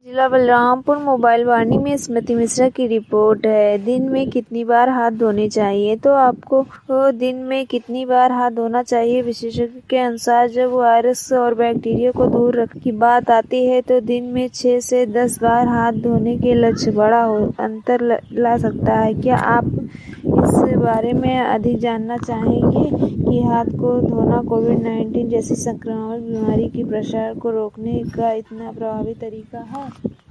जिला Balrampur mobile warning में स्मृति मिश्रा की रिपोर्ट है। दिन में कितनी बार हाथ धोने चाहिए? तो आपको दिन में कितनी बार हाथ धोना चाहिए? विशेषज्ञ के अनुसार जब वायरस और बैक्टीरिया को दूर रखने की बात आती है तो दिन में 6 से 10 बार हाथ धोने के लक्ष्य बड़ा अंतर ला सकता है। क्या आप इस बारे में अधिक जानना चाहेंगे कि हाथ को धोना कोविड-19 जैसी संक्रामक बीमारी के प्रसार को रोकने का इतना प्रभावी तरीका है?